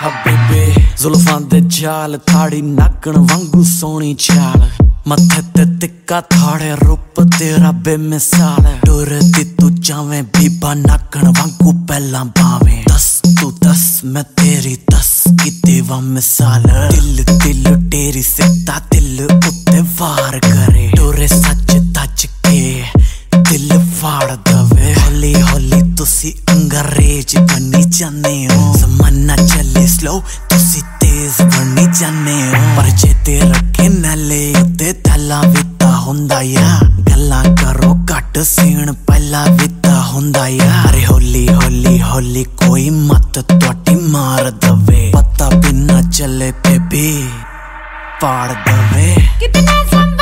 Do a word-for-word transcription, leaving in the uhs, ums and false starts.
ਹਬੀਬੀ ਜ਼ੁਲਫਾਂ ਦੇ ਜਾਲ ਥਾੜੀ ਨਾਗਣ ਵਾਂਗੂ ਸੋਹਣੀ ਚਾਲ ਮੱਥੇ ਤੇ ਟਿੱਕਾ ਥਾੜੇ ਰੂਪ ਤੇਰਾ ਬੇਮਿਸਾਲ ਟੁਰਦੀ ਤੂੰ ਜਾਵੇਂ ਬੀਬਾ ਨਾਗਣ ਵਾਂਗੂ ਪਹਿਲਾਂ ਭਾਵੇਂ ਦੱਸ ਤੂੰ ਦੱਸ ਮੈਂ ਤੇਰੀ ਦੱਸ ਕਿ ਦੇਵਾ ਮਿਸਾਲ ਦਿਲ ਦਿਲ ਤੇਰੀ ਸਿੱਧਾ ਦਿਲ ਉੱਤੇ ਵਾਰ ਕਰੇ ਟੁਰੇ ਸੱਚ ਧੱਜ ਕੇ ਦਿਲ ਫਾੜ ਦਵੇ ਹੌਲੀ ਹੌਲੀ ਤੁਸੀਂ ਅੰਗਰੇਜ਼ ਬਣੀ ਜਾਂਦੇ ਹੋ ਜ਼ਮਾਨਾ ਚੱਲੇ ਸਲੋ ਤੁਸੀਂ ਤੇਜ਼ ਬਣੀ ਜਾਂਦੇ ਹੋ ਪਰ ਜੇ ਤੇ ਰੱਖੇ ਨਾਲੇ ਉੱਤੇ ਥੱਲਾ ਵੀ ਤਾਂ ਹੁੰਦਾ ਆ ਗੱਲਾਂ ਕਰੋ ਘੱਟ ਸੀਣ ਪਹਿਲਾਂ ਵੀ ਤਾਂ ਹੁੰਦਾ ਆ ਅਰੇ ਹੌਲੀ ਹੌਲੀ ਹੌਲੀ ਕੋਈ ਮੱਤ ਤੁਹਾਡੀ ਮਾਰ ਦਵੇ ਪਤਾ ਵੀ ਨਾ ਚੱਲੇ ਬੇਬੀ ਪਾੜ ਦਵੇ ਕਿਤਨਾ